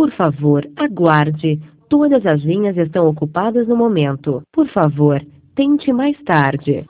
Por favor, aguarde. Todas as linhas estão ocupadas no momento. Por favor, tente mais tarde.